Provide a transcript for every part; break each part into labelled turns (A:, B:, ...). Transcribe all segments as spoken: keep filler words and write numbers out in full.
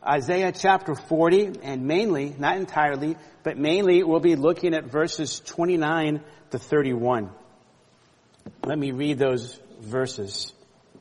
A: Isaiah chapter forty, and mainly, not entirely, but mainly we'll be looking at verses twenty-nine to thirty-one. Let me read those verses.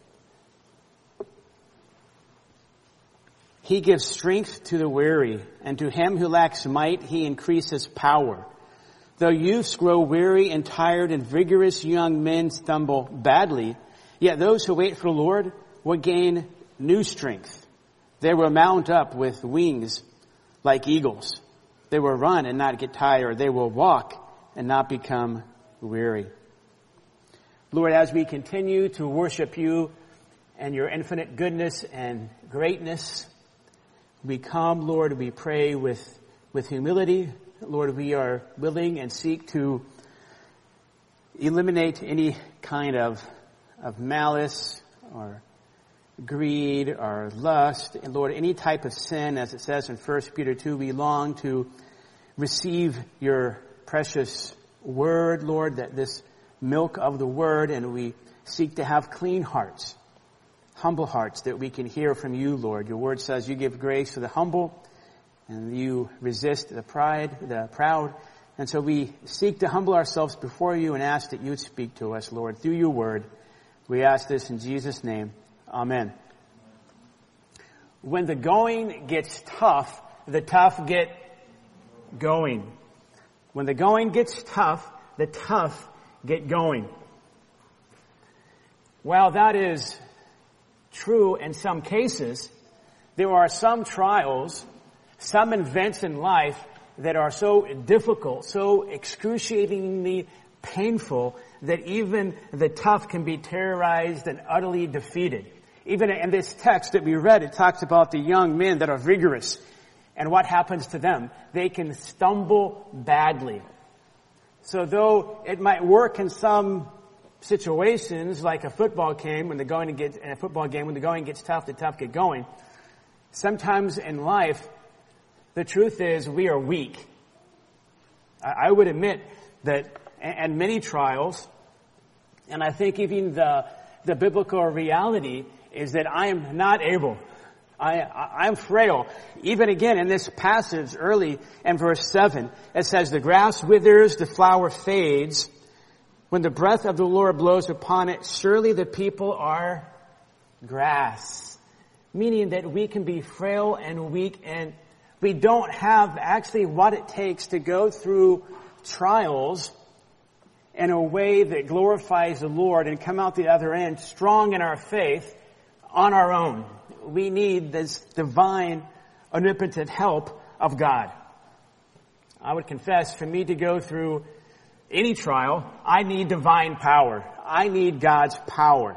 A: He gives strength to the weary, and to him who lacks might he increases power. Though youths grow weary and tired, and vigorous young men stumble badly, yet those who wait for the Lord will gain new strength. They will mount up with wings like eagles. They will run and not get tired. They will walk and not become weary. Lord, as we continue to worship you and your infinite goodness and greatness, we come, Lord, we pray with, with humility. Lord, we are willing and seek to eliminate any kind of, of malice or greed or lust. And Lord, any type of sin, as it says in First Peter two, we long to receive your precious word, Lord, that this milk of the word, and we seek to have clean hearts, humble hearts, that we can hear from you, Lord. Your word says you give grace to the humble, and you resist the pride, the proud. And so we seek to humble ourselves before you and ask that you would speak to us, Lord, through your word. We ask this in Jesus' name. Amen. When the going gets tough, the tough get going. When the going gets tough, the tough get going. While that is true in some cases, there are some trials, some events in life that are so difficult, so excruciatingly painful, that even the tough can be terrorized and utterly defeated. Even in this text that we read, it talks about the young men that are vigorous. And what happens to them? They can stumble badly. So though it might work in some situations, like a football game, when the going gets, in a football game, when the going gets tough, the tough get going. Sometimes in life, the truth is we are weak. I would admit that, and many trials, and I think even the the biblical reality is that I am not able. I, I, I'm frail. Even again in this passage early in verse seven, it says, the grass withers, the flower fades. When the breath of the Lord blows upon it, surely the people are grass. Meaning that we can be frail and weak, and we don't have actually what it takes to go through trials in a way that glorifies the Lord and come out the other end strong in our faith on our own. We need this divine, omnipotent help of God. I would confess, for me to go through any trial, I need divine power. I need God's power.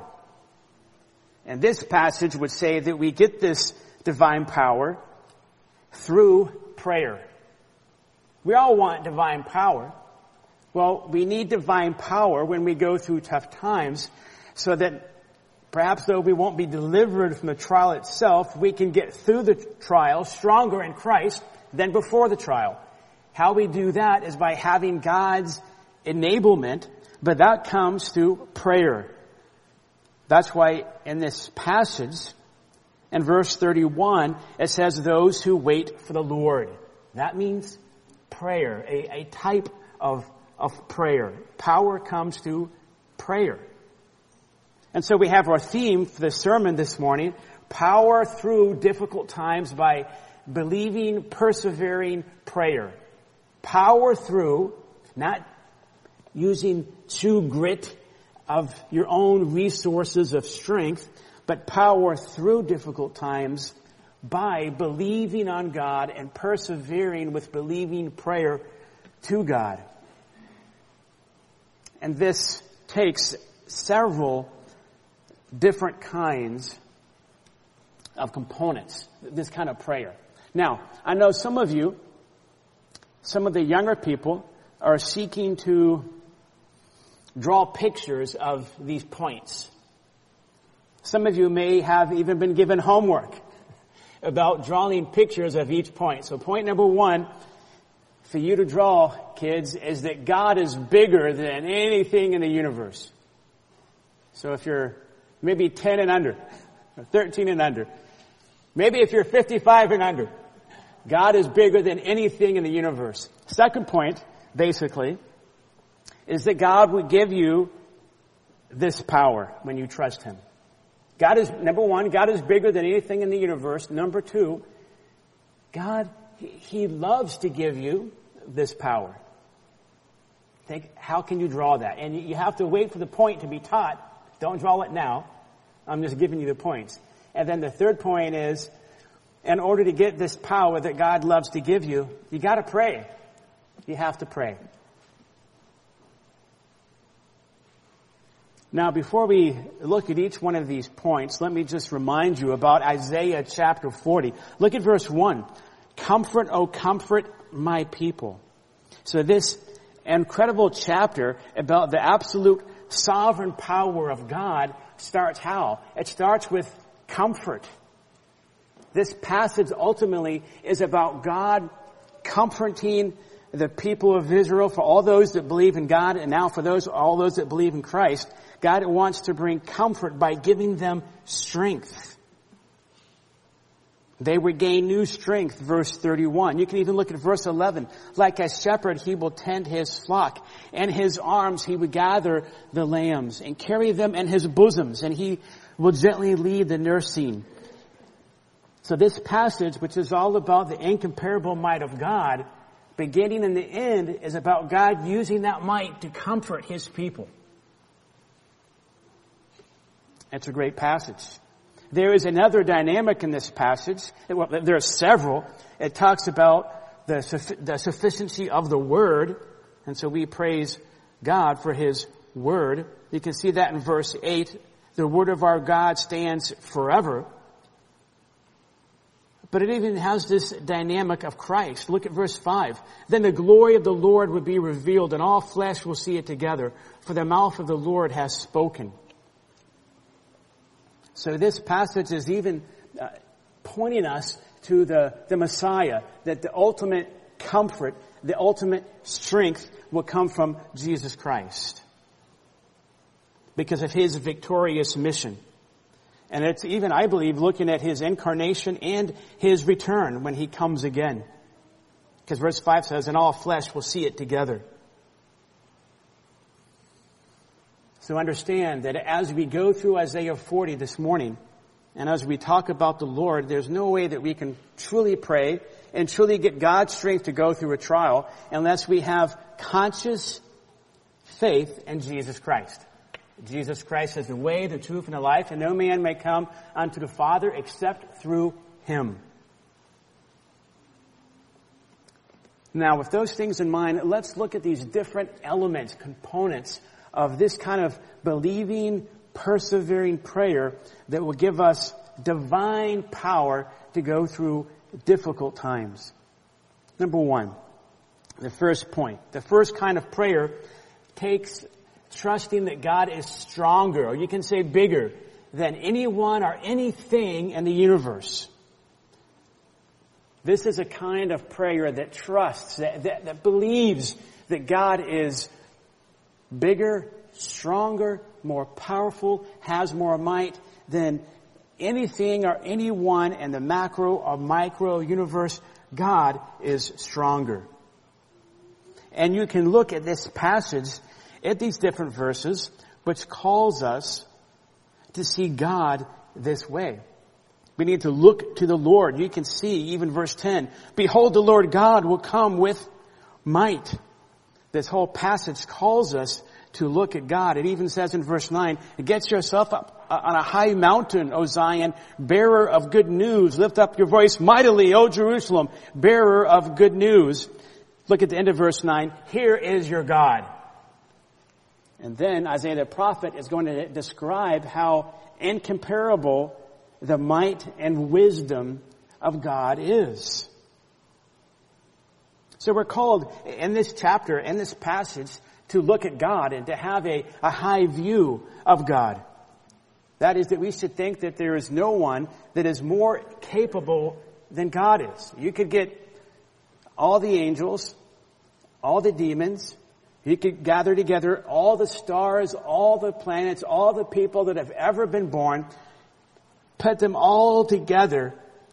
A: And this passage would say that we get this divine power through prayer. We all want divine power. Well, we need divine power when we go through tough times, so that perhaps though we won't be delivered from the trial itself, we can get through the trial stronger in Christ than before the trial. How we do that is by having God's enablement, but that comes through prayer. That's why in this passage, in verse thirty-one, it says, those who wait for the Lord. That means prayer, a, a type of, of prayer. Power comes through prayer. And so we have our theme for the sermon this morning, power through difficult times by believing, persevering prayer. Power through, not using true grit of your own resources of strength, but power through difficult times by believing on God and persevering with believing prayer to God. And this takes several different kinds of components, this kind of prayer. Now, I know some of you, some of the younger people, are seeking to draw pictures of these points. Some of you may have even been given homework about drawing pictures of each point. So point number one for you to draw, kids, is that God is bigger than anything in the universe. So if you're maybe ten and under, or thirteen and under, Maybe if you're fifty-five and under, God is bigger than anything in the universe. Second point, basically, is that God would give you this power when you trust Him. God is, number one, God is bigger than anything in the universe. Number two, God, He loves to give you this power. Think, how can you draw that? And you have to wait for the point to be taught. Don't draw it now. I'm just giving you the points. And then the third point is, in order to get this power that God loves to give you, you got to pray. You have to pray. Now, before we look at each one of these points, let me just remind you about Isaiah chapter forty. Look at verse one. Comfort, O comfort my people. So this incredible chapter about the absolute sovereign power of God starts how? It starts with comfort. This passage ultimately is about God comforting the people of Israel, for all those that believe in God, and now for those, all those that believe in Christ. God wants to bring comfort by giving them strength. They would gain new strength, verse thirty-one. You can even look at verse eleven. Like a shepherd, he will tend his flock. In his arms he would gather the lambs and carry them in his bosoms, and he will gently lead the nursing. So this passage, which is all about the incomparable might of God, beginning and the end, is about God using that might to comfort His people. It's a great passage. There is another dynamic in this passage. Well, there are several. It talks about the, the sufficiency of the Word. And so we praise God for His Word. You can see that in verse eight. The Word of our God stands forever. But it even has this dynamic of Christ. Look at verse five. Then the glory of the Lord would be revealed, and all flesh will see it together, for the mouth of the Lord has spoken. So this passage is even uh, pointing us to the, the Messiah, that the ultimate comfort, the ultimate strength will come from Jesus Christ because of His victorious mission. And it's even, I believe, looking at His incarnation and His return when He comes again. Because verse five says, and all flesh will see it together. So understand that as we go through Isaiah forty this morning, and as we talk about the Lord, there's no way that we can truly pray and truly get God's strength to go through a trial unless we have conscious faith in Jesus Christ. Jesus Christ is the way, the truth, and the life, and no man may come unto the Father except through Him. Now, with those things in mind, let's look at these different elements, components of this kind of believing, persevering prayer that will give us divine power to go through difficult times. Number one, the first point. The first kind of prayer takes trusting that God is stronger, or you can say bigger, than anyone or anything in the universe. This is a kind of prayer that trusts, that, that, that believes that God is bigger, stronger, more powerful, has more might than anything or anyone in the macro or micro universe. God is stronger. And you can look at this passage, at these different verses, which calls us to see God this way. We need to look to the Lord. You can see even verse ten. Behold, the Lord God will come with might. This whole passage calls us to look at God. It even says in verse nine, get yourself up on a high mountain, O Zion, bearer of good news. Lift up your voice mightily, O Jerusalem, bearer of good news. Look at the end of verse nine. Here is your God. And then Isaiah the prophet is going to describe how incomparable the might and wisdom of God is. So we're called in this chapter, in this passage, to look at God and to have a, a high view of God. That is, that we should think that there is no one that is more capable than God is. You could get all the angels, all the demons, you could gather together all the stars, all the planets, all the people that have ever been born, put them all together,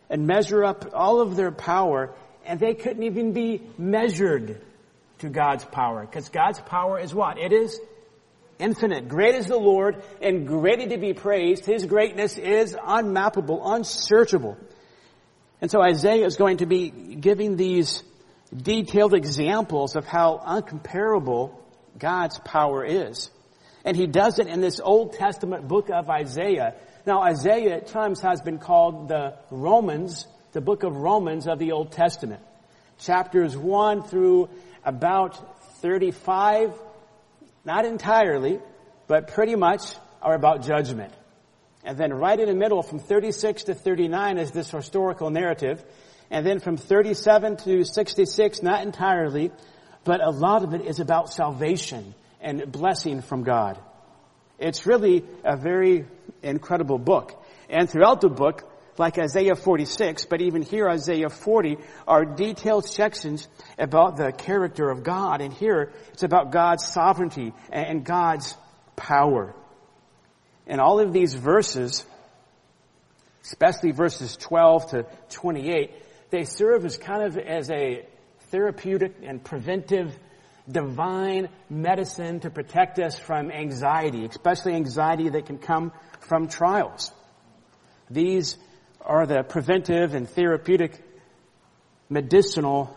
A: and measure up all of their power, and they couldn't even be measured to God's power. Because God's power is what? It is infinite. Great is the Lord, and greatly to be praised. His greatness is unmappable, unsearchable. And so Isaiah is going to be giving these detailed examples of how uncomparable God's power is. And he does it in this Old Testament book of Isaiah. Now, Isaiah at times has been called the Romans, the book of Romans of the Old Testament. Chapters one through about thirty-five, not entirely, but pretty much are about judgment. And then right in the middle, from thirty-six to thirty-nine, is this historical narrative. And then from thirty-seven to sixty-six, not entirely, but a lot of it is about salvation and blessing from God. It's really a very incredible book. And throughout the book, like Isaiah forty-six, but even here Isaiah forty, are detailed sections about the character of God. And here it's about God's sovereignty and God's power. And all of these verses, especially verses twelve to twenty-eight, they serve as kind of as a therapeutic and preventive divine medicine to protect us from anxiety, especially anxiety that can come from trials. These are the preventive and therapeutic medicinal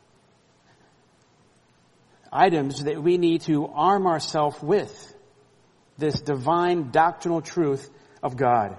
A: items that we need to arm ourselves with, this divine doctrinal truth of God.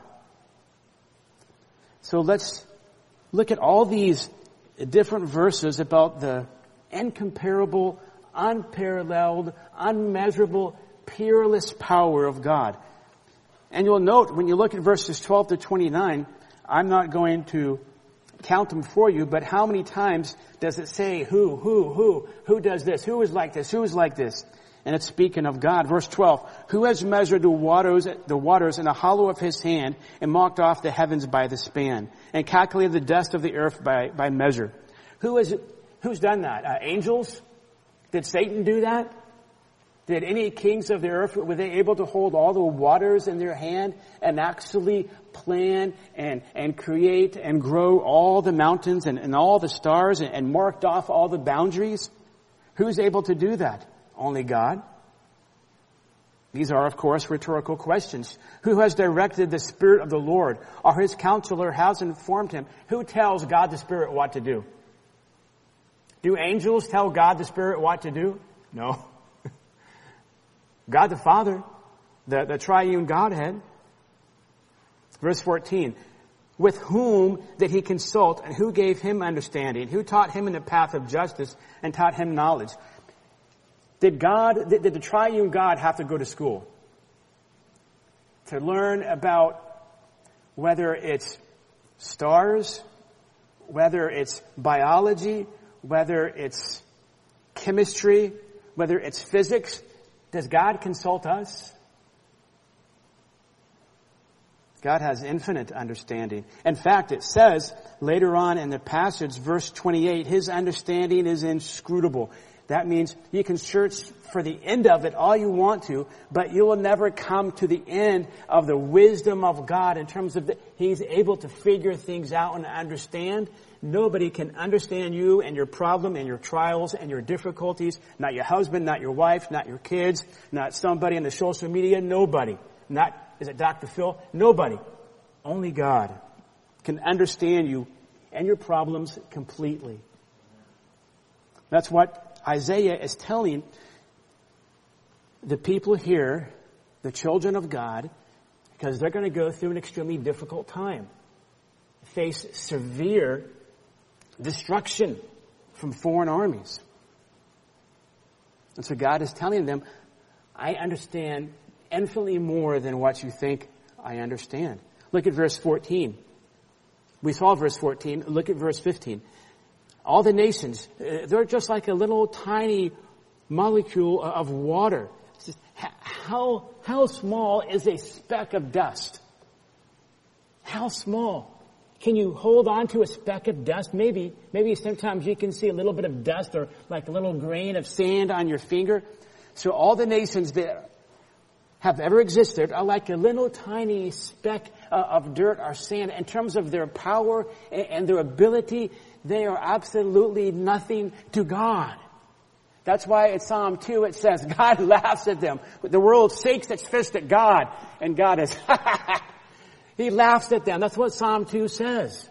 A: So let's look at all these different verses about the incomparable, unparalleled, unmeasurable, peerless power of God. And you'll note when you look at verses twelve to twenty-nine, I'm not going to count them for you, but how many times does it say who, who, who, who does this, who is like this, who is like this? And it's speaking of God. Verse twelve, who has measured the waters, the waters in a hollow of his hand and marked off the heavens by the span and calculated the dust of the earth by, by measure? Who is, who's done that? Uh, angels? Did Satan do that? Did any kings of the earth, were they able to hold all the waters in their hand and actually plan and, and create and grow all the mountains and, and all the stars and, and marked off all the boundaries? Who's able to do that? Only God. These are, of course, rhetorical questions. Who has directed the Spirit of the Lord, or his counselor has informed him? Who tells God the Spirit what to do? Do angels tell God the Spirit what to do? No. God the Father, the, the triune Godhead. Verse fourteen. With whom did he consult, and who gave him understanding? Who taught him in the path of justice and taught him knowledge? Did God, did, did the triune God have to go to school to learn about whether it's stars, whether it's biology, whether it's chemistry, whether it's physics? Does God consult us? God has infinite understanding. In fact, it says later on in the passage, verse twenty-eight, his understanding is inscrutable. That means you can search for the end of it all you want to, but you will never come to the end of the wisdom of God in terms of the, he's able to figure things out and understand. Nobody can understand you and your problem and your trials and your difficulties. Not your husband, not your wife, not your kids, not somebody in the social media. Nobody. Not, is it Doctor Phil? Nobody. Only God can understand you and your problems completely. That's what Isaiah is telling the people here, the children of God, because they're going to go through an extremely difficult time, face severe destruction from foreign armies. And so God is telling them, I understand infinitely more than what you think I understand. Look at verse fourteen. We saw verse fourteen. Look at verse fifteen. All the nations, they're just like a little tiny molecule of water. Just, how, how small is a speck of dust? How small? Can you hold on to a speck of dust? Maybe, maybe sometimes you can see a little bit of dust or like a little grain of sand on your finger. So all the nations that have ever existed are like a little tiny speck uh, of dirt or sand. In terms of their power and, and their ability, they are absolutely nothing to God. That's why in Psalm two it says, God laughs at them. The world shakes its fist at God, and God is, He laughs at them. That's what Psalm two says.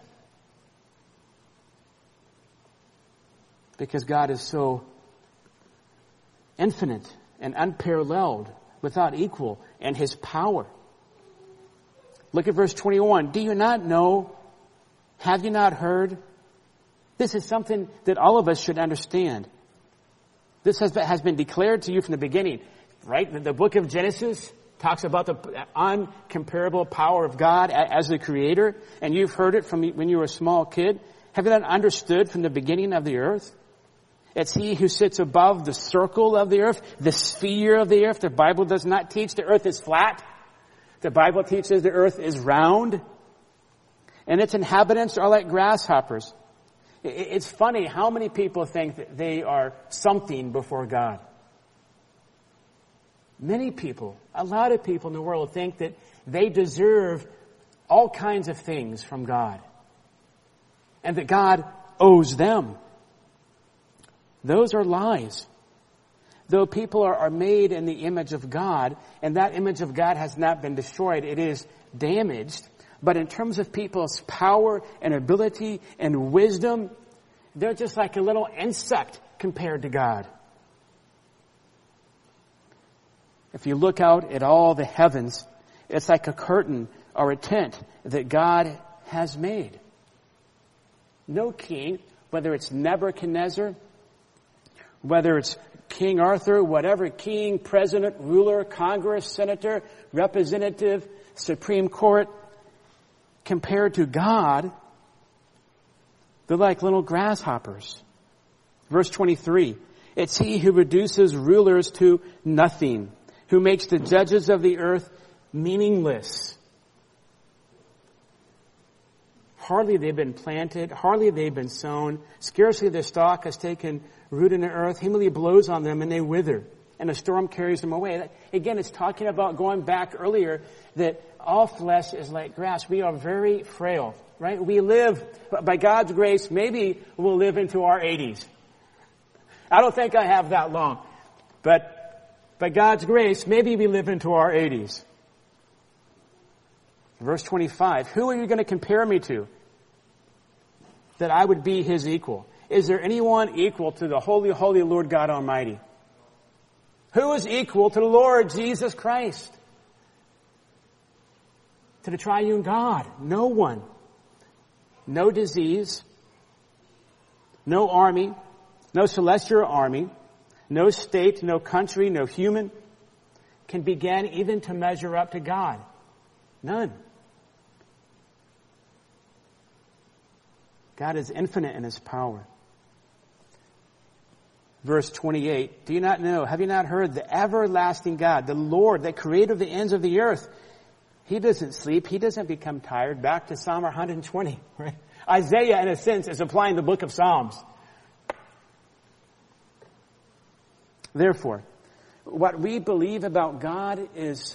A: Because God is so infinite and unparalleled, without equal, and His power. Look at verse twenty-one. Do you not know? Have you not heard? This is something that all of us should understand. This has been, has been declared to you from the beginning, right? The, the book of Genesis talks about the uncomparable power of God as the Creator, and you've heard it from when you were a small kid. Have you not understood from the beginning of the earth? It's He who sits above the circle of the earth, the sphere of the earth. The Bible does not teach the earth is flat. The Bible teaches the earth is round, and its inhabitants are like grasshoppers. It's funny how many people think that they are something before God. Many people, a lot of people in the world think that they deserve all kinds of things from God, and that God owes them. Those are lies. Though people are, are made in the image of God, and that image of God has not been destroyed, it is damaged. But in terms of people's power and ability and wisdom, they're just like a little insect compared to God. If you look out at all the heavens, it's like a curtain or a tent that God has made. No king, whether it's Nebuchadnezzar, whether it's King Arthur, whatever king, president, ruler, Congress, senator, representative, Supreme Court, compared to God, they're like little grasshoppers. Verse twenty-three, it's He who reduces rulers to nothing, who makes the judges of the earth meaningless. Hardly they've been planted, hardly they've been sown, scarcely their stalk has taken root in the earth. He merely blows on them and they wither, and a storm carries them away. Again, it's talking about going back earlier that all flesh is like grass. We are very frail, right? We live, by God's grace, maybe we'll live into our eighties. I don't think I have that long, but by God's grace, maybe we live into our eighties. Verse twenty-five, who are you going to compare me to, that I would be His equal? Is there anyone equal to the holy, holy Lord God Almighty? Who is equal to the Lord Jesus Christ? To the triune God? No one. No disease, no army, no celestial army, no state, no country, no human can begin even to measure up to God. None. God is infinite in His power. Verse twenty-eight, do you not know, have you not heard, the everlasting God, the Lord, the creator of the ends of the earth, He doesn't sleep, He doesn't become tired. Back to Psalm one hundred twenty, right? Isaiah, in a sense, is applying the book of Psalms. Therefore, what we believe about God is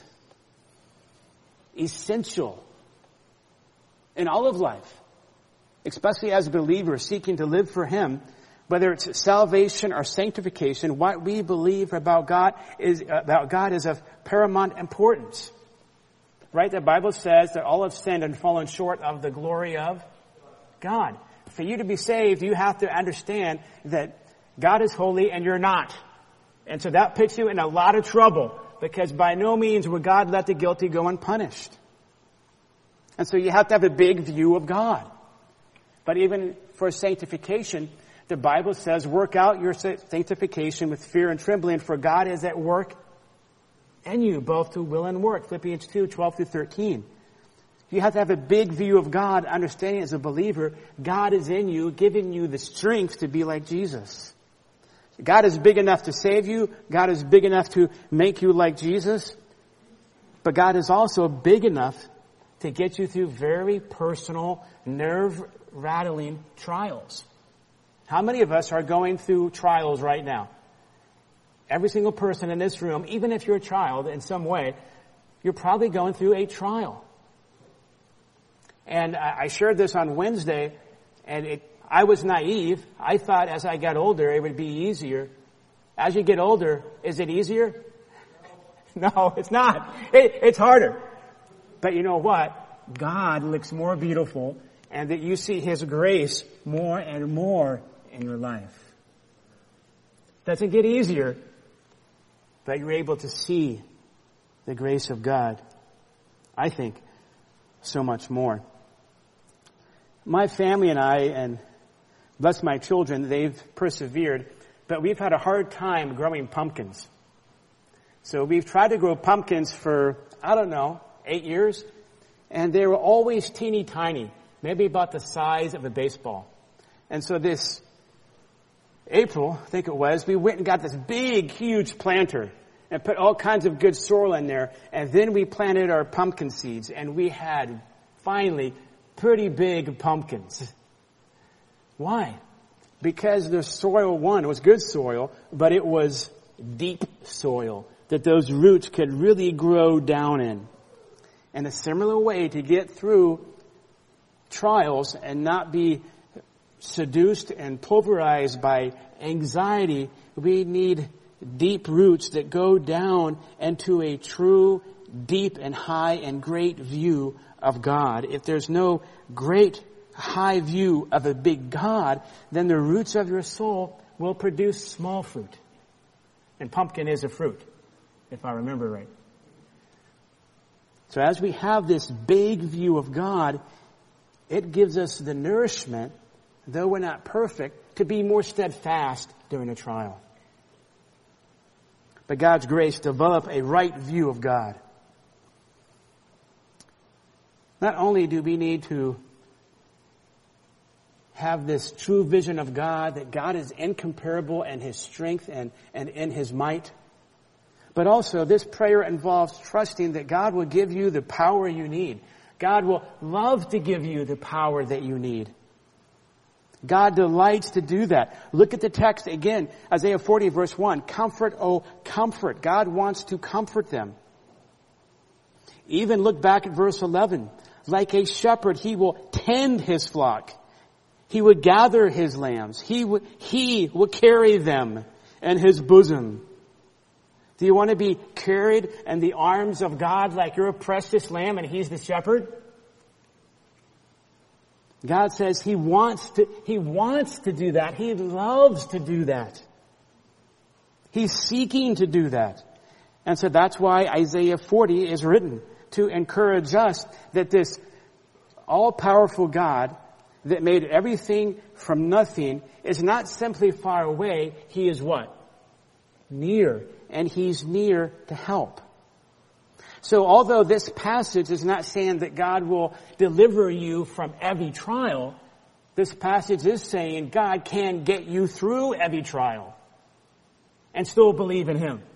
A: essential in all of life, especially as a believer seeking to live for Him. Whether it's salvation or sanctification, what we believe about God is about God is of paramount importance. Right? The Bible says that all have sinned and fallen short of the glory of God. For you to be saved, you have to understand that God is holy and you're not. And so that puts you in a lot of trouble, because by no means will God let the guilty go unpunished. And so you have to have a big view of God. But even for sanctification, the Bible says, work out your sanctification with fear and trembling, for God is at work in you, both to will and work. Philippians two, twelve through thirteen. You have to have a big view of God, understanding as a believer, God is in you, giving you the strength to be like Jesus. God is big enough to save you. God is big enough to make you like Jesus. But God is also big enough to get you through very personal, nerve-rattling trials. How many of us are going through trials right now? Every single person in this room, even if you're a child in some way, you're probably going through a trial. And I, I shared this on Wednesday, and it, I was naive. I thought as I got older, it would be easier. As you get older, is it easier? No, it's not. It, it's harder. But you know what? God looks more beautiful, and that you see His grace more and more in your life. Doesn't get easier, but you're able to see the grace of God. I think so much more. My family and I, and bless my children, they've persevered, but we've had a hard time growing pumpkins. So we've tried to grow pumpkins for, I don't know, eight years, and they were always teeny tiny, maybe about the size of a baseball. And so this April, I think it was, we went and got this big, huge planter and put all kinds of good soil in there, and then we planted our pumpkin seeds, and we had, finally, pretty big pumpkins. Why? Because the soil, one, was good soil, but it was deep soil that those roots could really grow down in. And a similar way to get through trials and not be seduced and pulverized by anxiety, we need deep roots that go down into a true, deep and high and great view of God. If there's no great high view of a big God, then the roots of your soul will produce small fruit. And pumpkin is a fruit, if I remember right. So as we have this big view of God, it gives us the nourishment, though we're not perfect, to be more steadfast during a trial. By God's grace, develop a right view of God. Not only do we need to have this true vision of God, that God is incomparable in His strength and, and in His might, but also this prayer involves trusting that God will give you the power you need. God will love to give you the power that you need. God delights to do that. Look at the text again, Isaiah forty verse one. Comfort, oh, comfort. God wants to comfort them. Even look back at verse eleven. Like a shepherd, He will tend His flock. He would gather His lambs. He would, He will carry them in His bosom. Do you want to be carried in the arms of God like you're a precious lamb and He's the shepherd? God says He wants to, He wants to do that. He loves to do that. He's seeking to do that. And so that's why Isaiah forty is written, to encourage us that this all-powerful God that made everything from nothing is not simply far away. He is what? Near. And He's near to help. So although this passage is not saying that God will deliver you from every trial, this passage is saying God can get you through every trial and still believe in Him.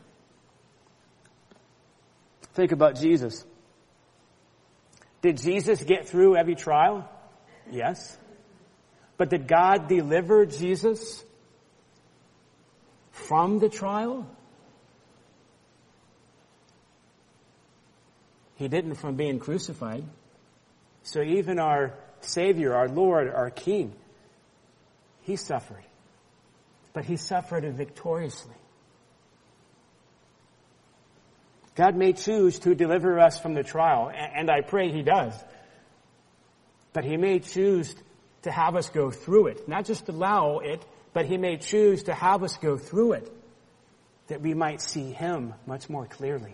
A: Think about Jesus. Did Jesus get through every trial? Yes. But did God deliver Jesus from the trial? He didn't from being crucified. So even our Savior, our Lord, our King, He suffered. But He suffered victoriously. God may choose to deliver us from the trial, and I pray He does. But He may choose to have us go through it. Not just allow it, but He may choose to have us go through it, that we might see Him much more clearly.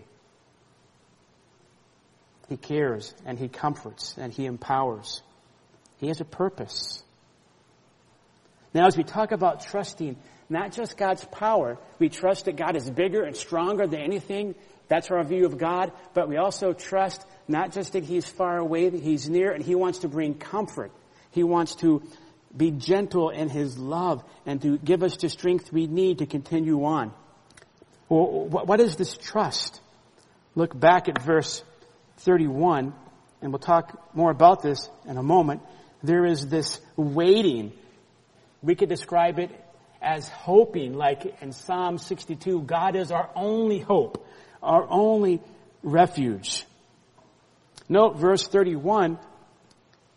A: He cares, and He comforts, and He empowers. He has a purpose. Now, as we talk about trusting not just God's power, we trust that God is bigger and stronger than anything. That's our view of God. But we also trust not just that He's far away, that He's near, and He wants to bring comfort. He wants to be gentle in His love and to give us the strength we need to continue on. Well, what is this trust? Look back at verse thirty-one, and we'll talk more about this in a moment. There is this waiting. We could describe it as hoping, like in Psalm sixty-two, God is our only hope, our only refuge. Note verse thirty-one,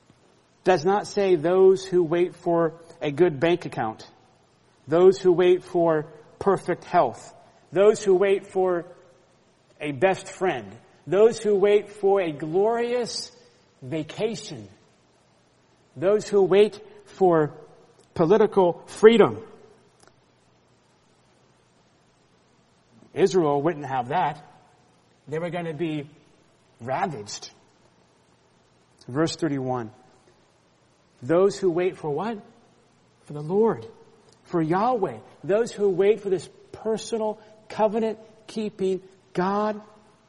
B: does not say those who wait for a good bank account, those who wait for perfect health, those who wait for a best friend, those who wait for a glorious vacation, those who wait for political freedom. Israel wouldn't have that. They were going to be ravaged. Verse thirty-one. Those who wait for what? For the Lord. For Yahweh. Those who wait for this personal, covenant-keeping God.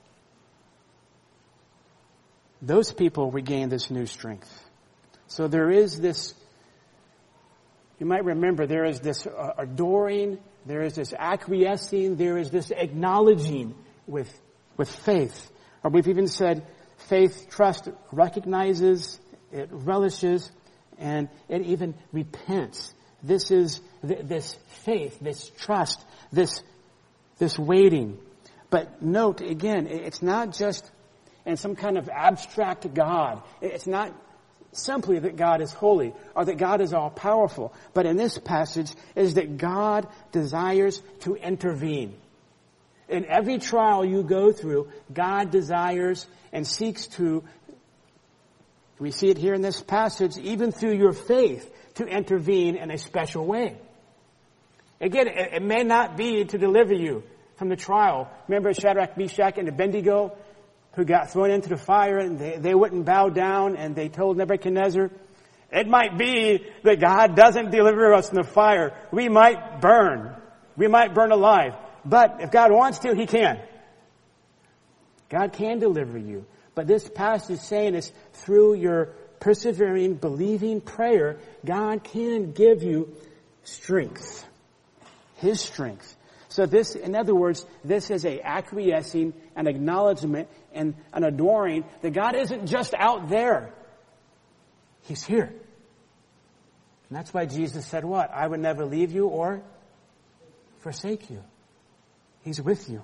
B: Those people regain this new strength. So there is this, you might remember, there is this uh, adoring, there is this acquiescing, there is this acknowledging with, with faith. Or we've even said faith, trust, recognizes, it relishes, and it even repents. This is th- this faith, this trust, this, this waiting. But note, again, it's not just in some kind of abstract God. It's not simply that God is holy or that God is all-powerful. But in this passage is that God desires to intervene. In every trial you go through, God desires and seeks to, we see it here in this passage, even through your faith, to intervene in a special way. Again, it, it may not be to deliver you from the trial. Remember Shadrach, Meshach, and Abednego, who got thrown into the fire, and they, they wouldn't bow down, and they told Nebuchadnezzar, it might be that God doesn't deliver us from the fire. We might burn. We might burn alive. But if God wants to, He can. God can deliver you. But this passage is saying is through your persevering, believing prayer, God can give you strength. His strength. So this, in other words, this is a acquiescing, an acknowledgement, and an adoring that God isn't just out there. He's here. And that's why Jesus said what? I would never leave you or forsake you. He's with you.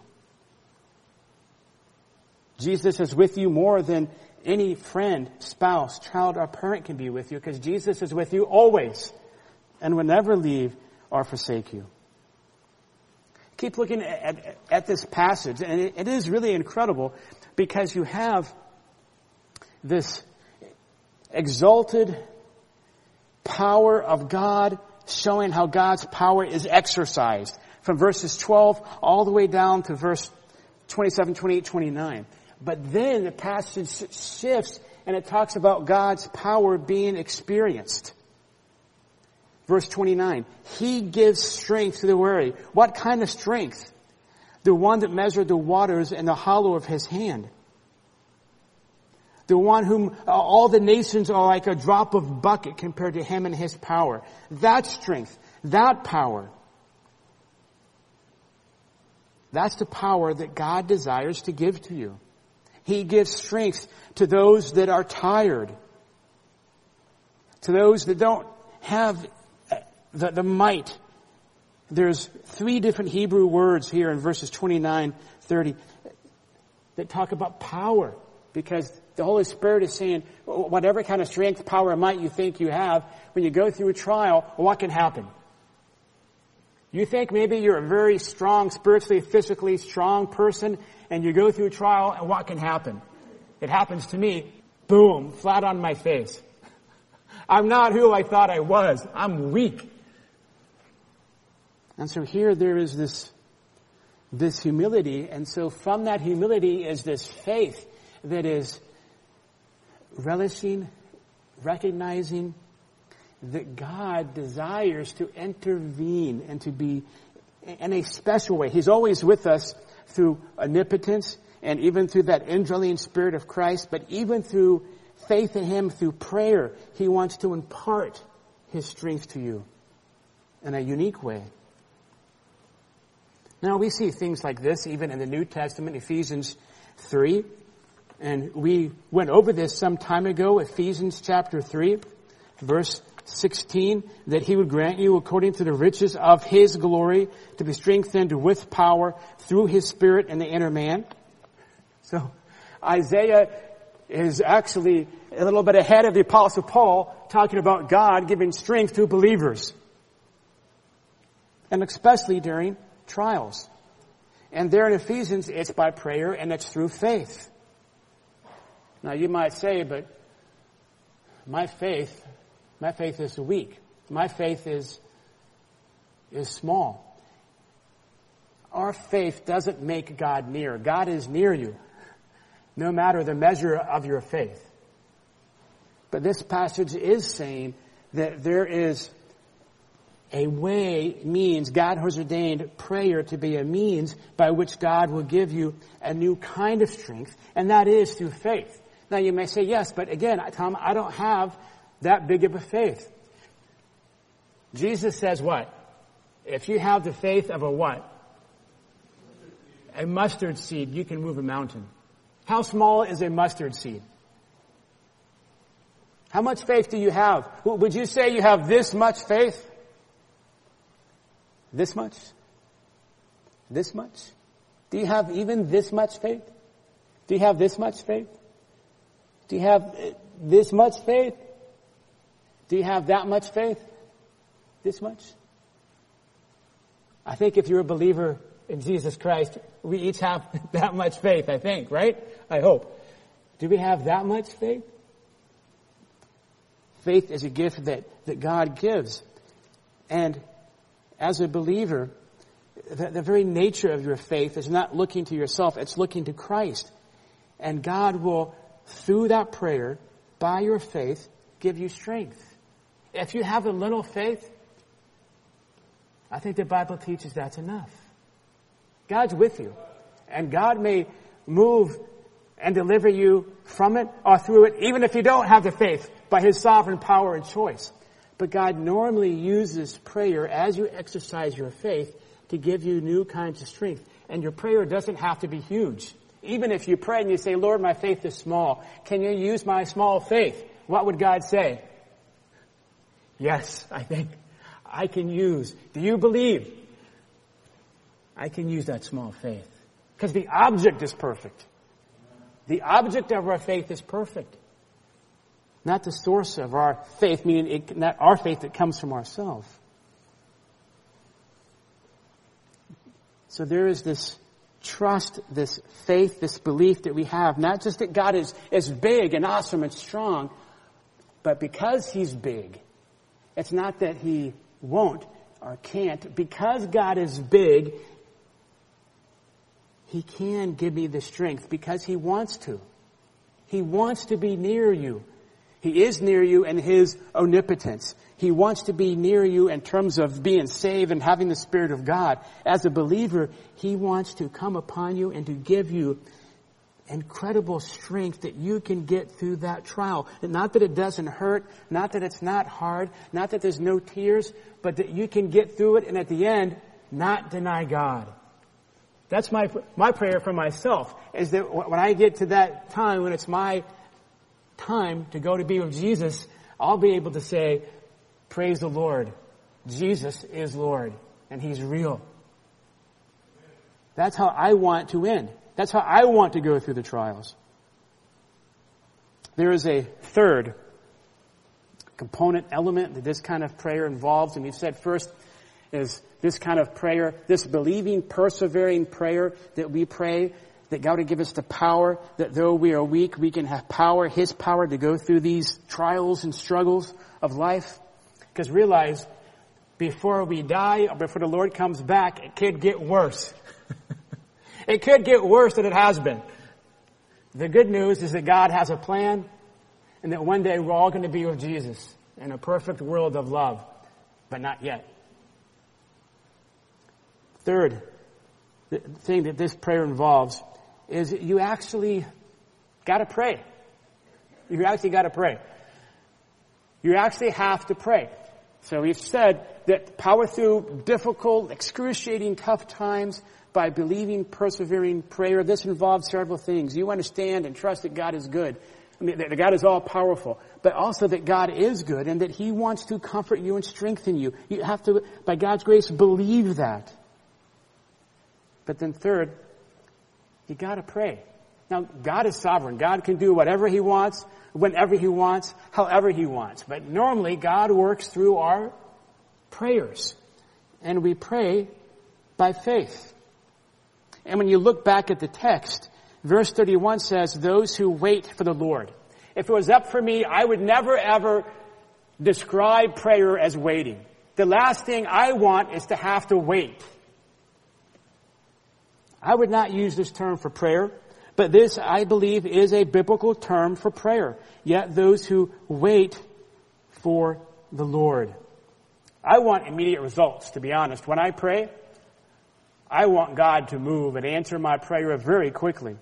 B: Jesus is with you more than any friend, spouse, child, or parent can be with you, because Jesus is with you always and will never leave or forsake you. Keep looking at, at, at this passage, and it, it is really incredible because you have this exalted power of God showing how God's power is exercised from verses twelve all the way down to verse twenty-seven, twenty-eight, twenty-nine. But then the passage shifts and it talks about God's power being experienced. Verse twenty-nine, He gives strength to the weary. What kind of strength? The one that measured the waters in the hollow of His hand. The one whom uh, all the nations are like a drop of bucket compared to Him and His power. That strength, that power. That's the power that God desires to give to you. He gives strength to those that are tired. To those that don't have the, the might. There's three different Hebrew words here in verses twenty-nine, thirty that talk about power. Because the Holy Spirit is saying, whatever kind of strength, power, and might you think you have, when you go through a trial, what can happen? You think maybe you're a very strong, spiritually, physically strong person, and you go through a trial, and what can happen? It happens to me, boom, flat on my face. I'm not who I thought I was. I'm weak. And so here there is this, this humility, and so from that humility is this faith that is relishing, recognizing that God desires to intervene and to be in a special way. He's always with us through omnipotence and even through that indwelling Spirit of Christ, but even through faith in Him, through prayer, He wants to impart His strength to you in a unique way. Now we see things like this even in the New Testament, Ephesians three. And we went over this some time ago, Ephesians chapter three, verse sixteen, that He would grant you according to the riches of His glory to be strengthened with power through His Spirit in the inner man. So Isaiah is actually a little bit ahead of the Apostle Paul talking about God giving strength to believers. And especially during trials. And there in Ephesians, it's by prayer and it's through faith. Now you might say, but my faith, my faith is weak. My faith is, is small. Our faith doesn't make God near. God is near you, no matter the measure of your faith. But this passage is saying that there is a way, means, God has ordained prayer to be a means by which God will give you a new kind of strength, and that is through faith. Now you may say, yes, but again, Tom, I don't have that big of a faith. Jesus says what? If you have the faith of a what? A mustard seed, you can move a mountain. How small is a mustard seed? How much faith do you have? Would you say you have this much faith? This much? This much? Do you have even this much faith? Do you have this much faith? Do you have this much faith? Do you have that much faith? This much? I think if you're a believer in Jesus Christ, we each have that much faith, I think, right? I hope. Do we have that much faith? Faith is a gift that, that God gives. And as a believer, the, the very nature of your faith is not looking to yourself, it's looking to Christ. And God will, through that prayer, by your faith, give you strength. If you have a little faith, I think the Bible teaches that's enough. God's with you. And God may move and deliver you from it or through it, even if you don't have the faith, by His sovereign power and choice. But God normally uses prayer as you exercise your faith to give you new kinds of strength. And your prayer doesn't have to be huge. Even if you pray and you say, Lord, my faith is small. Can you use my small faith? What would God say? Yes, I think I can use. Do you believe? I can use that small faith. Because the object is perfect. The object of our faith is perfect. Not the source of our faith, meaning it, not our faith that comes from ourselves. So there is this trust, this faith, this belief that we have, not just that God is, is big and awesome and strong, but because He's big, it's not that He won't or can't. Because God is big, He can give me the strength because He wants to. He wants to be near you. He is near you in His omnipotence. He wants to be near you in terms of being saved and having the Spirit of God. As a believer, He wants to come upon you and to give you incredible strength that you can get through that trial. And not that it doesn't hurt, not that it's not hard, not that there's no tears, but that you can get through it and at the end, not deny God. That's my my prayer for myself, is that when I get to that time when it's my time to go to be with Jesus, I'll be able to say, praise the Lord. Jesus is Lord, and He's real. That's how I want to end. That's how I want to go through the trials. There is a third component element that this kind of prayer involves, and we've said first is this kind of prayer, this believing, persevering prayer that we pray, that God would give us the power, that though we are weak, we can have power, His power to go through these trials and struggles of life. Because realize, before we die, or before the Lord comes back, it could get worse. It could get worse than it has been. The good news is that God has a plan, and that one day we're all going to be with Jesus in a perfect world of love, but not yet. Third, the thing that this prayer involves is you actually got to pray. You actually got to pray. You actually have to pray. So we've said that power through difficult, excruciating, tough times by believing, persevering prayer. This involves several things. You understand and trust that God is good. I mean, that God is all powerful, but also that God is good and that He wants to comfort you and strengthen you. You have to, by God's grace, believe that. But then third, you gotta pray. Now, God is sovereign. God can do whatever He wants, whenever He wants, however He wants. But normally, God works through our prayers. And we pray by faith. And when you look back at the text, verse thirty-one says, those who wait for the Lord. If it was up for me, I would never ever describe prayer as waiting. The last thing I want is to have to wait. I would not use this term for prayer, but this, I believe, is a biblical term for prayer. Yet those who wait for the Lord. I want immediate results, to be honest. When I pray, I want God to move and answer my prayer very quickly.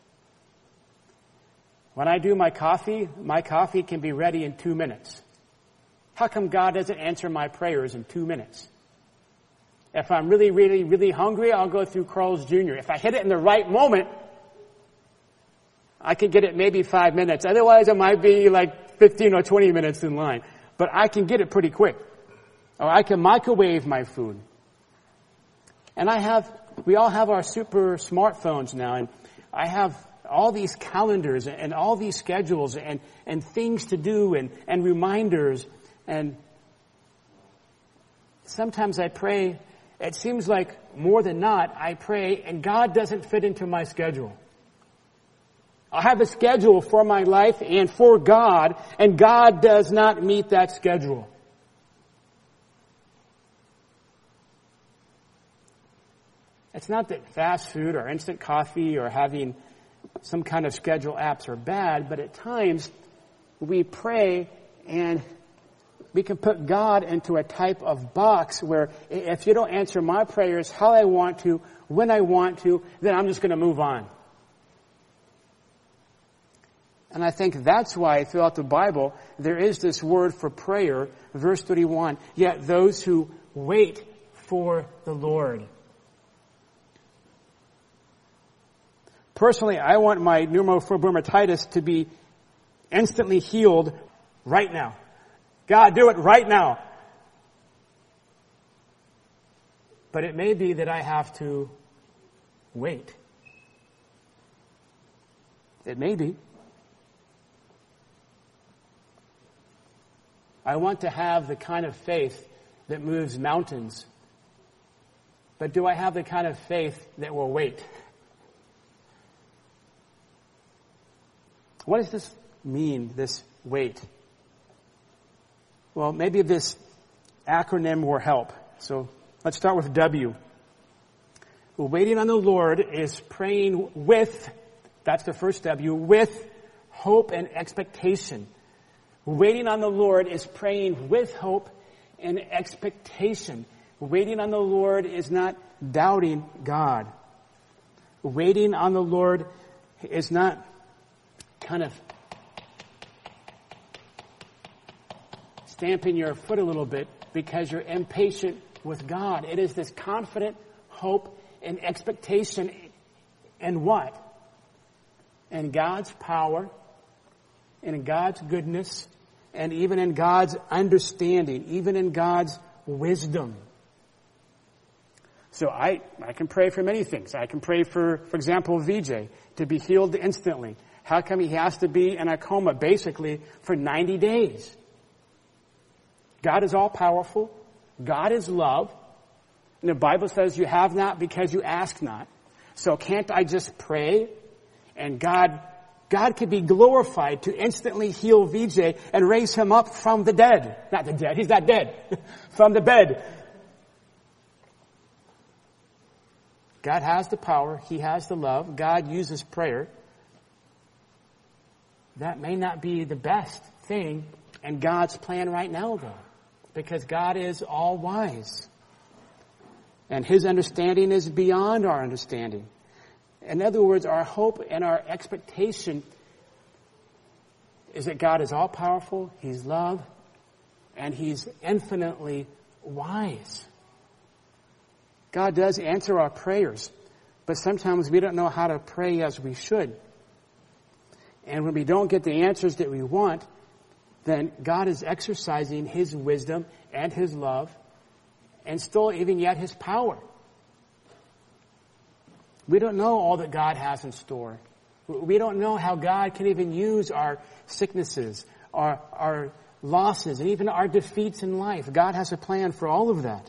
B: When I do my coffee, my coffee can be ready in two minutes. How come God doesn't answer my prayers in two minutes? If I'm really, really, really hungry, I'll go through Carl's Junior If I hit it in the right moment, I can get it maybe five minutes. Otherwise, it might be like fifteen or twenty minutes in line. But I can get it pretty quick. Or I can microwave my food. And I have, we all have our super smartphones now, and I have all these calendars and all these schedules and, and things to do and, and reminders. And sometimes I pray, it seems like more than not, I pray and God doesn't fit into my schedule. I have a schedule for my life and for God, and God does not meet that schedule. It's not that fast food or instant coffee or having some kind of schedule apps are bad, but at times we pray and we can put God into a type of box where if you don't answer my prayers how I want to, when I want to, then I'm just going to move on. And I think that's why throughout the Bible there is this word for prayer, verse thirty-one, yet those who wait for the Lord. Personally, I want my pneumofibromatitis to be instantly healed right now. God, do it right now. But it may be that I have to wait. It may be. I want to have the kind of faith that moves mountains. But do I have the kind of faith that will wait? What does this mean, this wait? Well, maybe this acronym will help. So let's start with W. Well, waiting on the Lord is praying with, that's the first W, with hope and expectation. Waiting on the Lord is praying with hope and expectation. Waiting on the Lord is not doubting God. Waiting on the Lord is not kind of stamping your foot a little bit because you're impatient with God. It is this confident hope and expectation in what? In God's power, in God's goodness, and even in God's understanding, even in God's wisdom. So I, I can pray for many things. I can pray for, for example, V J to be healed instantly. How come he has to be in a coma basically for ninety days? God is all powerful. God is love. And the Bible says you have not because you ask not. So can't I just pray and God, God could be glorified to instantly heal V J and raise him up from the dead. Not the dead, he's not dead. From the bed. God has the power. He has the love. God uses prayer. That may not be the best thing in God's plan right now, though, because God is all wise. And His understanding is beyond our understanding. In other words, our hope and our expectation is that God is all powerful, He's love, and He's infinitely wise. God does answer our prayers, but sometimes we don't know how to pray as we should. And when we don't get the answers that we want, then God is exercising His wisdom and His love and still even yet His power. We don't know all that God has in store. We don't know how God can even use our sicknesses, our, our losses, and even our defeats in life. God has a plan for all of that.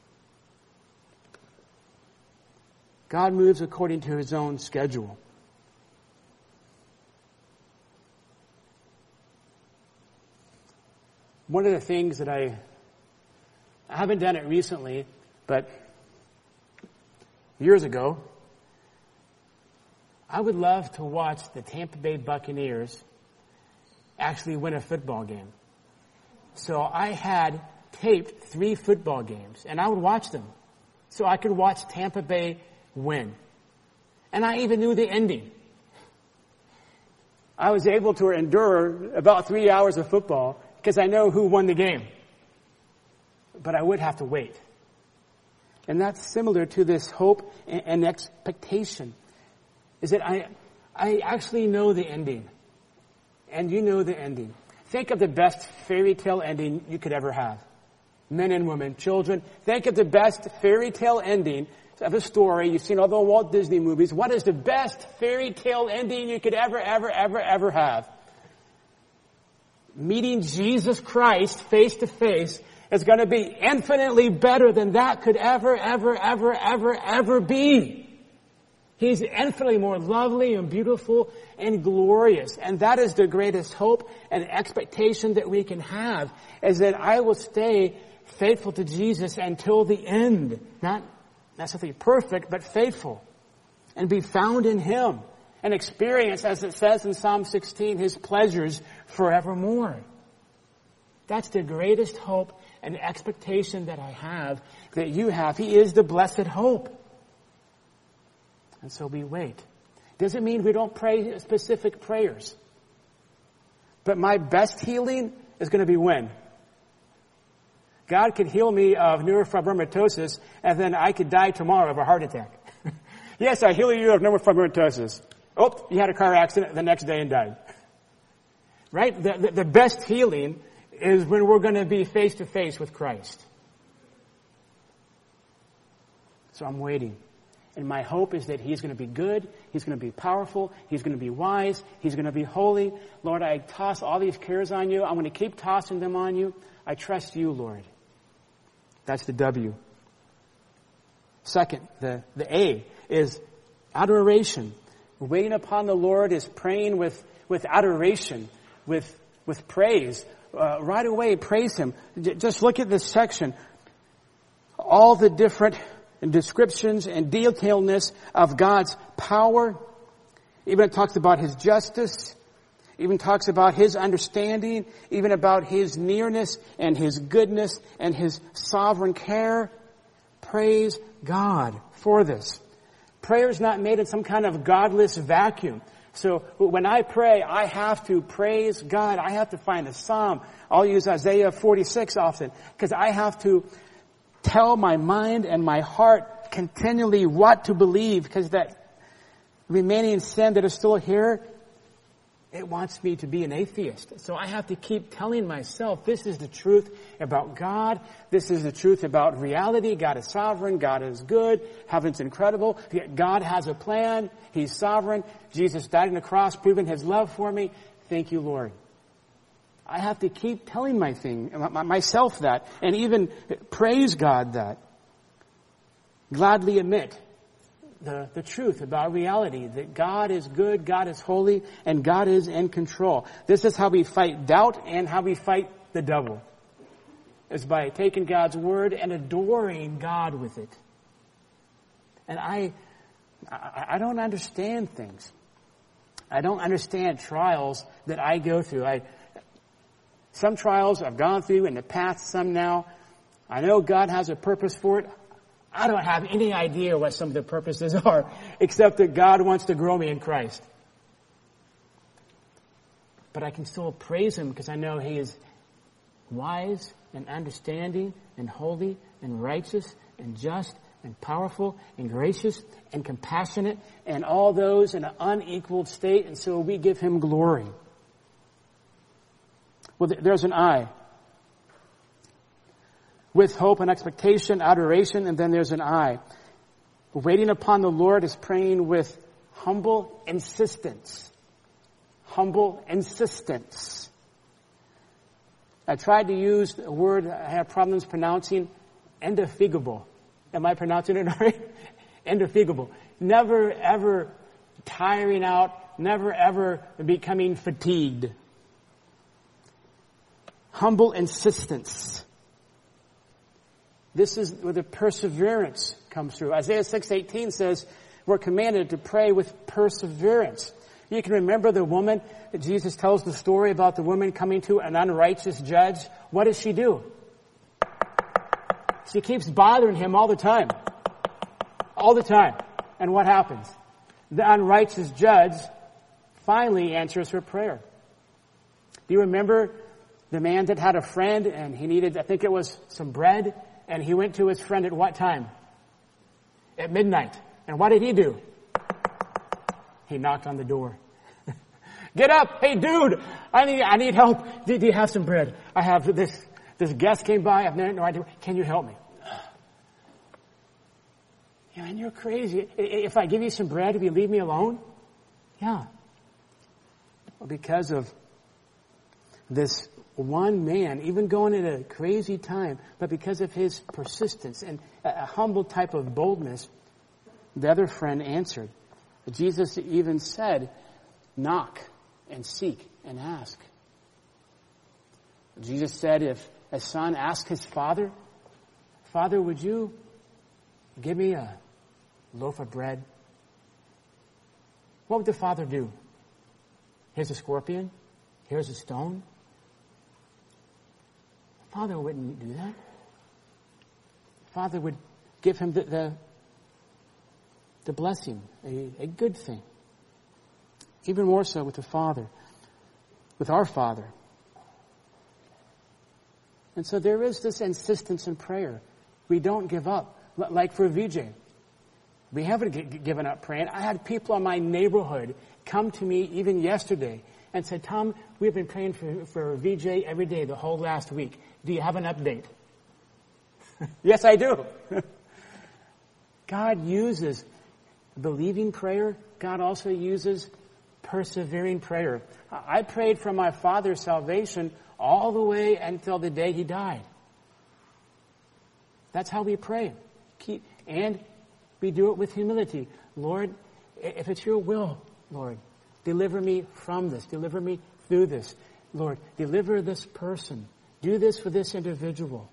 B: God moves according to His own schedule. One of the things that I, I haven't done it recently, but years ago, I would love to watch the Tampa Bay Buccaneers actually win a football game. So I had taped three football games, and I would watch them. So I could watch Tampa Bay win. And I even knew the ending. I was able to endure about three hours of football because I know who won the game. But I would have to wait. And that's similar to this hope and expectation. Is that I, I actually know the ending. And you know the ending. Think of the best fairy tale ending you could ever have. Men and women, children. Think of the best fairy tale ending of a story. You've seen all the Walt Disney movies. What is the best fairy tale ending you could ever, ever, ever, ever have? Meeting Jesus Christ face to face is going to be infinitely better than that could ever, ever, ever, ever, ever be. He's infinitely more lovely and beautiful and glorious. And that is the greatest hope and expectation that we can have, is that I will stay faithful to Jesus until the end. Not necessarily perfect, but faithful. And be found in Him. And experience, as it says in Psalm sixteen, His pleasures forevermore. That's the greatest hope and expectation that I have, that you have. He is the blessed hope. And so we wait. Doesn't mean we don't pray specific prayers. But my best healing is going to be when? God could heal me of neurofibromatosis, and then I could die tomorrow of a heart attack. Yes, I heal you of neurofibromatosis. Oh, you had a car accident the next day and died. Right? The, the, the best healing is when we're going to be face to face with Christ. So I'm waiting. And my hope is that He's going to be good, He's going to be powerful, He's going to be wise, He's going to be holy. Lord, I toss all these cares on You. I'm going to keep tossing them on You. I trust You, Lord. That's the W. Second, the, the A is adoration. Waiting upon the Lord is praying with, with adoration, with, with praise. Uh, right away, praise Him. J- just look at this section. All the different descriptions and detailedness of God's power. Even it talks about His justice. Even talks about His understanding. Even about His nearness and His goodness and His sovereign care. Praise God for this. Prayer is not made in some kind of godless vacuum. So when I pray, I have to praise God. I have to find a psalm. I'll use Isaiah forty-six often, because I have to tell my mind and my heart continually what to believe, because that remaining sin that is still here, it wants me to be an atheist. So I have to keep telling myself, this is the truth about God. This is the truth about reality. God is sovereign. God is good. Heaven's incredible. God has a plan. He's sovereign. Jesus died on the cross, proving His love for me. Thank You, Lord. I have to keep telling my thing, myself that, and even praise God that. Gladly admit the, the truth about reality, that God is good, God is holy, and God is in control. This is how we fight doubt and how we fight the devil. It's by taking God's word and adoring God with it. And I, I, I don't understand things. I don't understand trials that I go through. I, some trials I've gone through in the past, some now. I know God has a purpose for it. I don't have any idea what some of the purposes are, except that God wants to grow me in Christ. But I can still praise Him because I know He is wise and understanding and holy and righteous and just and powerful and gracious and compassionate and all those in an unequaled state. And so we give Him glory. Well, there's an I. With hope and expectation, adoration, and then there's an I. Waiting upon the Lord is praying with Humble insistence. Humble insistence. I tried to use a word I have problems pronouncing, indefatigable. Am I pronouncing it right? Indefatigable. Never ever tiring out, never ever becoming fatigued. Humble insistence. This is where the perseverance comes through. Isaiah six eighteen says, we're commanded to pray with perseverance. You can remember the woman that Jesus tells the story about the woman coming to an unrighteous judge. What does she do? She keeps bothering him all the time. All the time. And what happens? The unrighteous judge finally answers her prayer. Do you remember the man that had a friend and he needed, I think it was some bread, and he went to his friend at what time? At midnight. And what did he do? He knocked on the door. Get up! Hey dude! I need, I need help. Do, do you have some bread? I have this, this guest came by. I have no, no idea. Can you help me? Yeah, man, you're crazy. If I give you some bread, will you leave me alone? Yeah. Well, because of this one man, even going at a crazy time, but because of his persistence and a humble type of boldness, the other friend answered. Jesus even said, knock and seek and ask. Jesus said if a son asked his father, Father, would you give me a loaf of bread? What would the father do? Here's a scorpion. Here's a stone. The father wouldn't do that. The father would give him the, the, the blessing, a, a good thing. Even more so with the Father, with our Father. And so there is this insistence in prayer. We don't give up. Like for V J. We haven't g- given up praying. I had people in my neighborhood come to me even yesterday and said, Tom, we've been praying for, for V J every day the whole last week. Do you have an update? Yes, I do. God uses believing prayer. God also uses persevering prayer. I prayed for my father's salvation all the way until the day he died. That's how we pray. Keep, and we do it with humility. Lord, if it's your will, Lord, deliver me from this. Deliver me through this. Lord, deliver this person. Do this for this individual.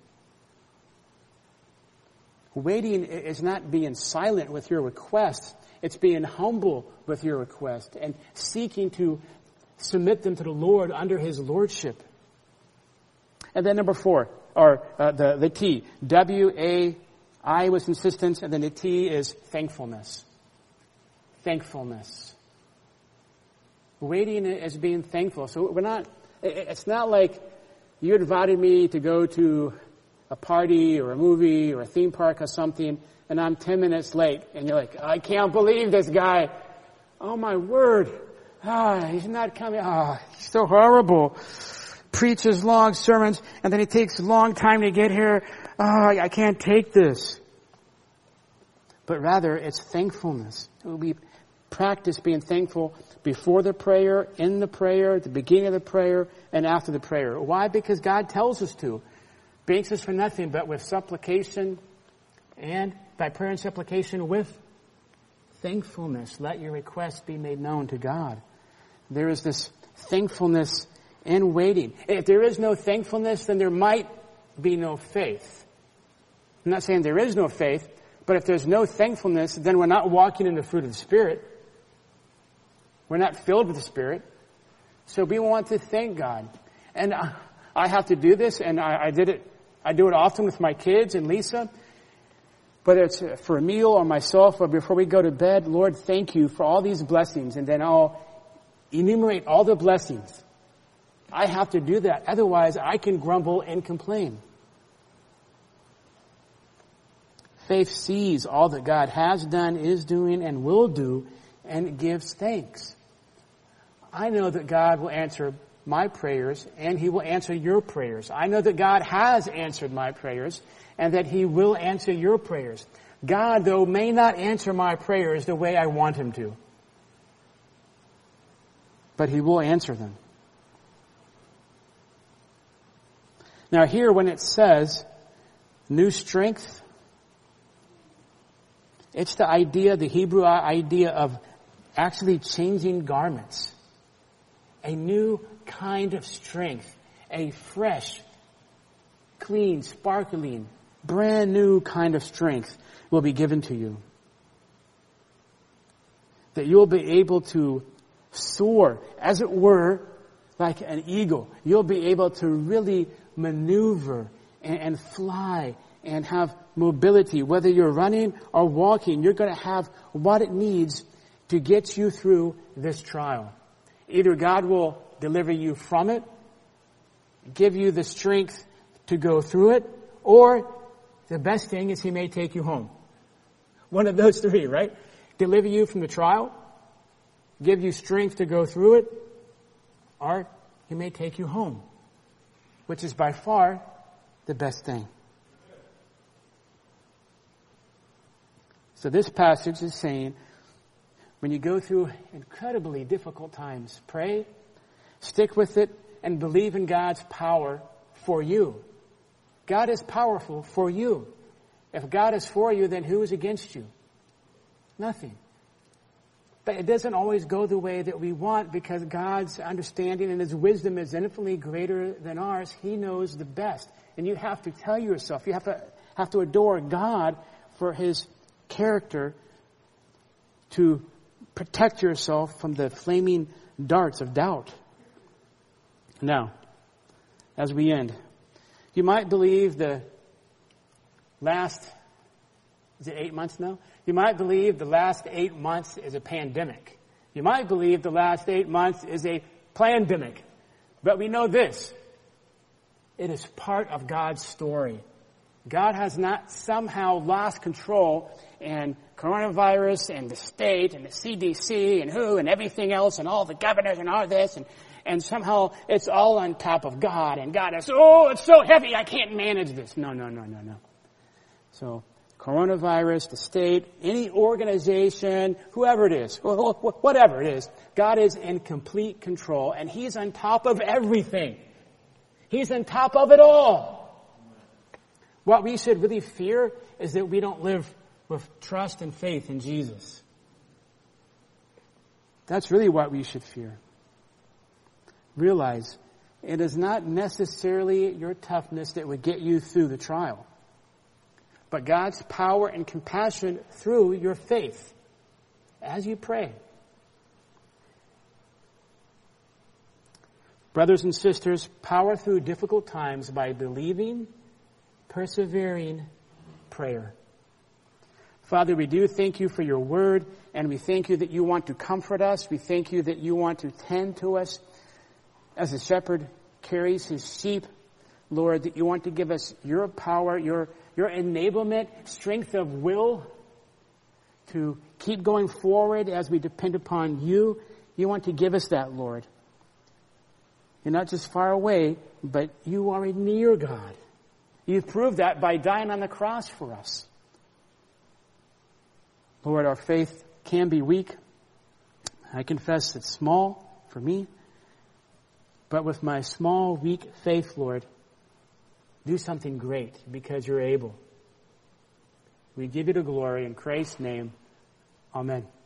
B: Waiting is not being silent with your requests. It's being humble with your request and seeking to submit them to the Lord under His lordship. And then number four, or uh, the, the T. W A I was insistence, and then the T is thankfulness. Thankfulness. Waiting is being thankful. So we're not, it's not like you invited me to go to a party or a movie or a theme park or something, and I'm ten minutes late, and you're like, I can't believe this guy. Oh my word. Ah, he's not coming. Ah, he's so horrible. Preaches long sermons, and then he takes a long time to get here. Ah, I can't take this. But rather, it's thankfulness. We practice being thankful before the prayer, in the prayer, at the beginning of the prayer, and after the prayer. Why? Because God tells us to. Be anxious for nothing, but with supplication and by prayer and supplication with thankfulness. Let your requests be made known to God. There is this thankfulness in waiting. If there is no thankfulness, then there might be no faith. I'm not saying there is no faith, but if there's no thankfulness, then we're not walking in the fruit of the Spirit. We're not filled with the Spirit. So we want to thank God. And I have to do this, and I, I did it, I do it often with my kids and Lisa. Whether it's for a meal or myself or before we go to bed, Lord, thank you for all these blessings. And then I'll enumerate all the blessings. I have to do that. Otherwise, I can grumble and complain. Faith sees all that God has done, is doing, and will do, and gives thanks. I know that God will answer my prayers, and He will answer your prayers. I know that God has answered my prayers, and that He will answer your prayers. God, though, may not answer my prayers the way I want Him to. but He will answer them. Now here when it says new strength, it's the idea, the Hebrew idea of actually changing garments. A new kind of strength. A fresh, clean, sparkling, brand new kind of strength will be given to you. That you'll be able to soar, as it were, like an eagle. You'll be able to really maneuver and, and fly and have mobility. Whether you're running or walking, you're going to have what it needs to get you through this trial. Either God will deliver you from it, give you the strength to go through it, or the best thing is He may take you home. One of those three, right? Deliver you from the trial, give you strength to go through it, or He may take you home, which is by far the best thing. So this passage is saying, when you go through incredibly difficult times, pray, stick with it, and believe in God's power for you. God is powerful for you. If God is for you, then who is against you? Nothing. But it doesn't always go the way that we want, because God's understanding and His wisdom is infinitely greater than ours. He knows the best. And you have to tell yourself, you have to, have to adore God for His character to protect yourself from the flaming darts of doubt. Now, as we end, you might believe the last, is it eight months now? You might believe the last eight months is a pandemic. You might believe the last eight months is a plandemic. But we know this. It is part of God's story. God has not somehow lost control, and coronavirus and the state and the C D C and who and everything else and all the governors and all this, and, and somehow it's all on top of God, and God is, oh, it's so heavy, I can't manage this. No, no, no, no, no. So, coronavirus, the state, any organization, whoever it is, whatever it is, God is in complete control, and He's on top of everything. He's on top of it all. What we should really fear is that we don't live with trust and faith in Jesus. That's really what we should fear. Realize it is not necessarily your toughness that would get you through the trial, but God's power and compassion through your faith as you pray. Brothers and sisters, power through difficult times by believing, persevering prayer. Father, we do thank You for Your word, and we thank You that You want to comfort us. We thank You that You want to tend to us as a shepherd carries his sheep. Lord, that You want to give us Your power, Your, Your enablement, strength of will to keep going forward as we depend upon You. You want to give us that, Lord. You're not just far away, but You are a near God. You've proved that by dying on the cross for us. Lord, our faith can be weak. I confess it's small for me. But with my small, weak faith, Lord, do something great because You're able. We give You the glory in Christ's name. Amen.